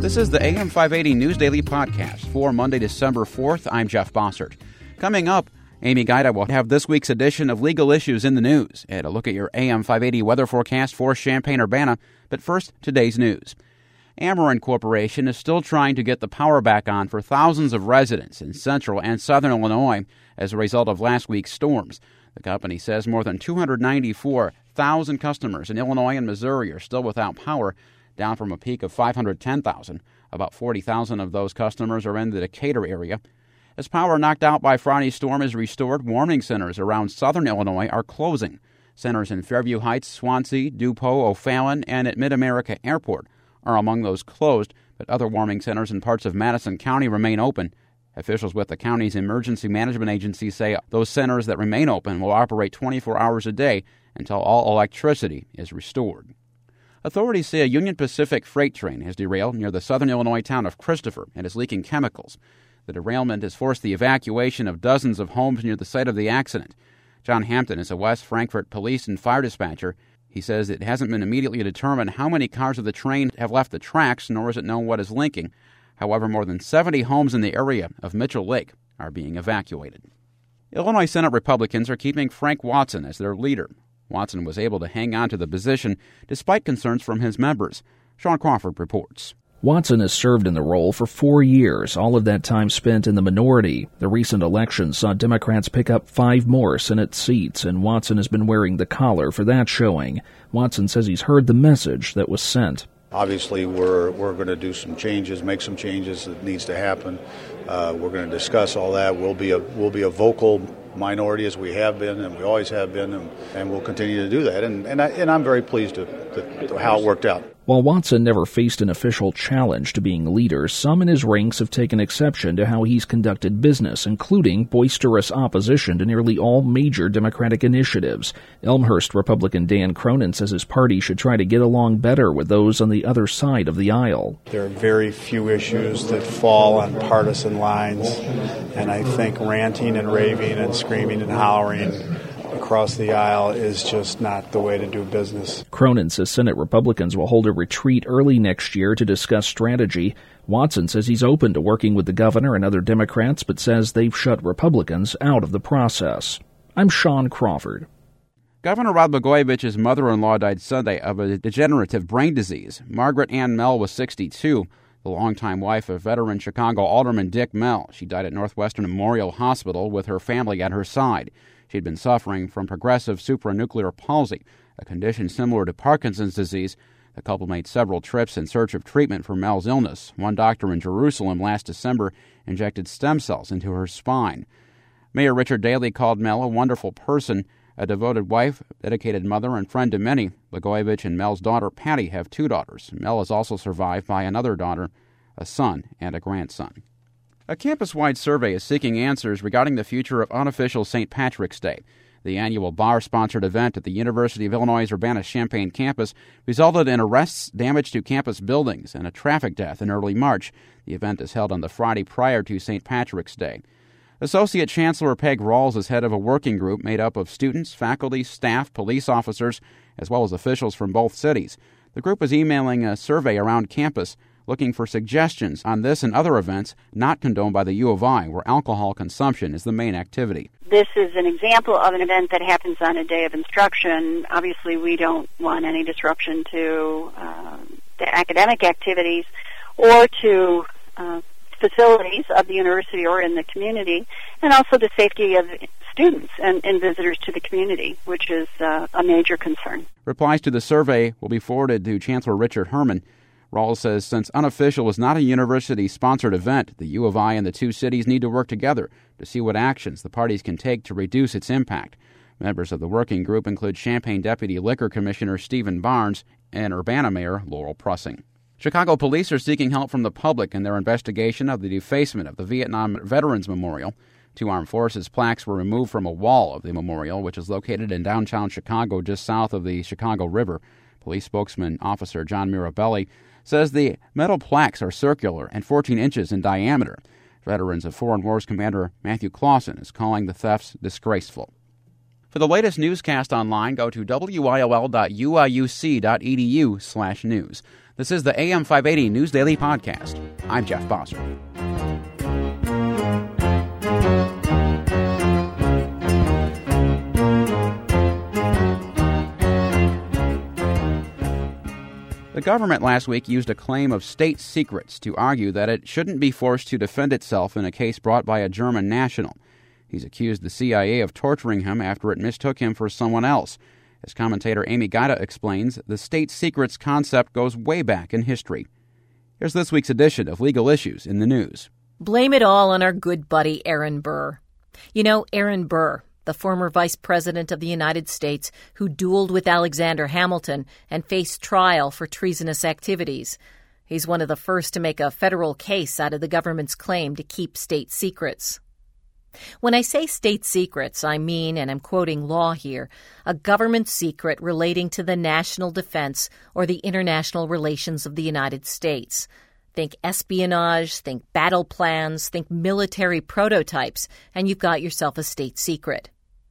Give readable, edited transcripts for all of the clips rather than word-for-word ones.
This is the AM 580 News Daily Podcast for Monday, December 4th. I'm Jeff Bossert. Coming up, Amy Gaida will have this week's edition of Legal Issues in the News and a look at your AM 580 weather forecast for Champaign-Urbana. But first, today's news. Ameren Corporation is still trying to get the power back on for thousands of residents in central and southern Illinois as a result of last week's storms. The company says more than 294,000 customers in Illinois and Missouri are still without power, down from a peak of 510,000. About 40,000 of those customers are in the Decatur area. As power knocked out by Friday's storm is restored, warming centers around southern Illinois are closing. Centers in Fairview Heights, Swansea, DuPont, O'Fallon, and at Mid-America Airport are among those closed, but other warming centers in parts of Madison County remain open. Officials with the county's emergency management agency say those centers that remain open will operate 24 hours a day until all electricity is restored. Authorities say a Union Pacific freight train has derailed near the southern Illinois town of Christopher and is leaking chemicals. The derailment has forced the evacuation of dozens of homes near the site of the accident. John Hampton is a West Frankfort police and fire dispatcher. He says it hasn't been immediately determined how many cars of the train have left the tracks, nor is it known what is linking. However, more than 70 homes in the area of Mitchell Lake are being evacuated. Illinois Senate Republicans are keeping Frank Watson as their leader. Watson was able to hang on to the position despite concerns from his members. Sean Crawford reports. Watson has served in the role for 4 years, all of that time spent in the minority. The recent election saw Democrats pick up 5 more Senate seats, and Watson has been wearing the collar for that showing. Watson says he's heard the message that was sent. Obviously, we're going to do some changes, make some changes that needs to happen. We're going to discuss all that. We'll be a vocal minority as we have been and we always have been, and we'll continue to do that. And I'm very pleased to how it worked out. While Watson never faced an official challenge to being leader, some in his ranks have taken exception to how he's conducted business, including boisterous opposition to nearly all major Democratic initiatives. Elmhurst Republican Dan Cronin says his party should try to get along better with those on the other side of the aisle. There are very few issues that fall on partisan lines, and I think ranting and raving and screaming and hollering across the aisle is just not the way to do business. Cronin says Senate Republicans will hold a retreat early next year to discuss strategy. Watson says he's open to working with the governor and other Democrats, but says they've shut Republicans out of the process. I'm Sean Crawford. Governor Rod Blagojevich's mother-in-law died Sunday of a degenerative brain disease. Margaret Ann Mell was 62, the longtime wife of veteran Chicago Alderman Dick Mell. She died at Northwestern Memorial Hospital with her family at her side. She'd been suffering from progressive supranuclear palsy, a condition similar to Parkinson's disease. The couple made several trips in search of treatment for Mel's illness. One doctor in Jerusalem last December injected stem cells into her spine. Mayor Richard Daley called Mel a wonderful person, a devoted wife, dedicated mother, and friend to many. Blagojevich and Mel's daughter, Patty, have 2 daughters. Mel is also survived by another daughter, a son, and a grandson. A campus-wide survey is seeking answers regarding the future of unofficial St. Patrick's Day. The annual bar-sponsored event at the University of Illinois Urbana-Champaign campus resulted in arrests, damage to campus buildings, and a traffic death in early March. The event is held on the Friday prior to St. Patrick's Day. Associate Chancellor Peg Rawls is head of a working group made up of students, faculty, staff, police officers, as well as officials from both cities. The group is emailing a survey around campus looking for suggestions on this and other events not condoned by the U of I, where alcohol consumption is the main activity. This is an example of an event that happens on a day of instruction. Obviously, we don't want any disruption to the academic activities or to facilities of the university or in the community, and also the safety of students and visitors to the community, which is a major concern. Replies to the survey will be forwarded to Chancellor Richard Herman. Rawls says since unofficial is not a university-sponsored event, the U of I and the 2 cities need to work together to see what actions the parties can take to reduce its impact. Members of the working group include Champaign Deputy Liquor Commissioner Stephen Barnes and Urbana Mayor Laurel Prussing. Chicago police are seeking help from the public in their investigation of the defacement of the Vietnam Veterans Memorial. 2 armed forces plaques were removed from a wall of the memorial, which is located in downtown Chicago just south of the Chicago River. Police spokesman Officer John Mirabelli says the metal plaques are circular and 14 inches in diameter. Veterans of Foreign Wars Commander Matthew Clausen is calling the thefts disgraceful. For the latest newscast online, go to wiol.uiuc.edu/news. This is the AM 580 News Daily Podcast. I'm Jeff Bossert. The government last week used a claim of state secrets to argue that it shouldn't be forced to defend itself in a case brought by a German national. He's accused the CIA of torturing him after it mistook him for someone else. As commentator Amy Gaida explains, the state secrets concept goes way back in history. Here's this week's edition of Legal Issues in the News. Blame it all on our good buddy Aaron Burr. You know, Aaron Burr, the former vice president of the United States who dueled with Alexander Hamilton and faced trial for treasonous activities. He's one of the first to make a federal case out of the government's claim to keep state secrets. When I say state secrets, I mean, and I'm quoting law here, a government secret relating to the national defense or the international relations of the United States. Think espionage, think battle plans, think military prototypes, and you've got yourself a state secret.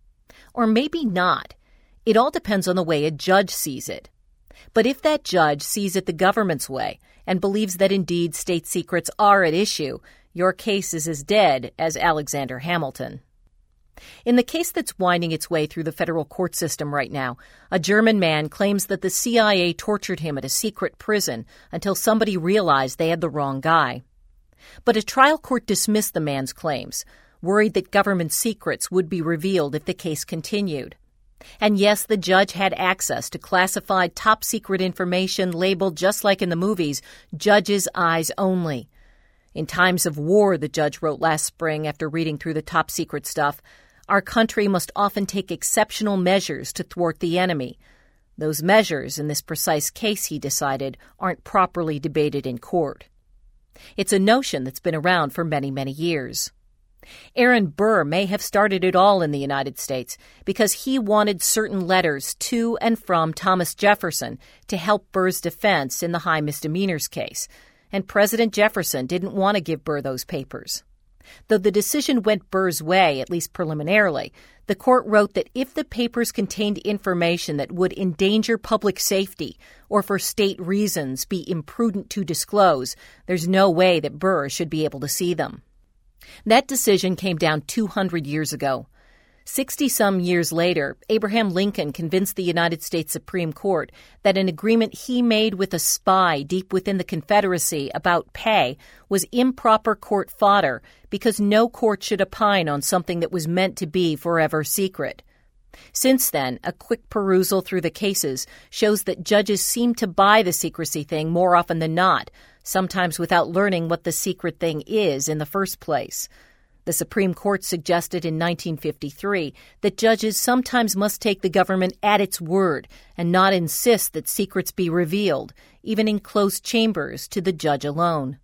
Or maybe not. It all depends on the way a judge sees it. But if that judge sees it the government's way and believes that indeed state secrets are at issue, your case is as dead as Alexander Hamilton. In the case that's winding its way through the federal court system right now, a German man claims that the CIA tortured him at a secret prison until somebody realized they had the wrong guy. But a trial court dismissed the man's claims, worried that government secrets would be revealed if the case continued. And yes, the judge had access to classified top-secret information labeled just like in the movies, judge's eyes only. In times of war, the judge wrote last spring after reading through the top-secret stuff, our country must often take exceptional measures to thwart the enemy. Those measures, in this precise case, he decided, aren't properly debated in court. It's a notion that's been around for many, many years. Aaron Burr may have started it all in the United States because he wanted certain letters to and from Thomas Jefferson to help Burr's defense in the high misdemeanors case. And President Jefferson didn't want to give Burr those papers. Though the decision went Burr's way, at least preliminarily, the court wrote that if the papers contained information that would endanger public safety or for state reasons be imprudent to disclose, there's no way that Burr should be able to see them. That decision came down 200 years ago. 60-some years later, Abraham Lincoln convinced the United States Supreme Court that an agreement he made with a spy deep within the Confederacy about pay was improper court fodder because no court should opine on something that was meant to be forever secret. Since then, a quick perusal through the cases shows that judges seem to buy the secrecy thing more often than not, sometimes without learning what the secret thing is in the first place. The Supreme Court suggested in 1953 that judges sometimes must take the government at its word and not insist that secrets be revealed, even in closed chambers, to the judge alone.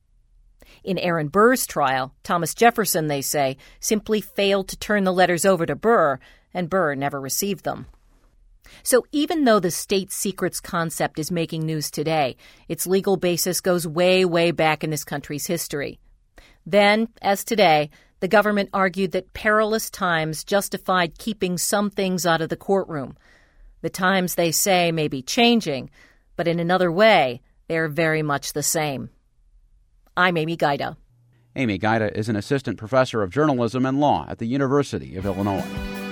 In Aaron Burr's trial, Thomas Jefferson, they say, simply failed to turn the letters over to Burr, and Burr never received them. So even though the state secrets concept is making news today, its legal basis goes way, way back in this country's history. Then, as today, the government argued that perilous times justified keeping some things out of the courtroom. The times, they say, may be changing, but in another way, they are very much the same. I'm Amy Gaida. Amy Gaida is an assistant professor of journalism and law at the University of Illinois.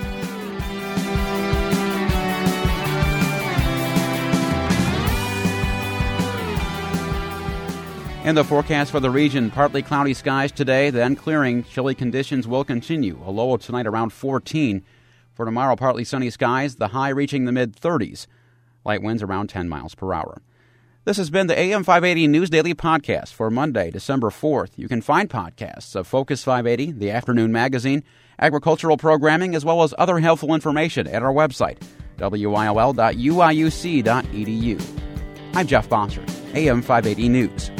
And the forecast for the region, partly cloudy skies today, then clearing. Chilly conditions will continue. A low tonight around 14. For tomorrow, partly sunny skies, the high reaching the mid-30s. Light winds around 10 miles per hour. This has been the AM 580 News Daily Podcast for Monday, December 4th. You can find podcasts of Focus 580, the afternoon magazine, agricultural programming, as well as other helpful information at our website, wil.uiuc.edu. I'm Jeff Bossert, AM 580 News.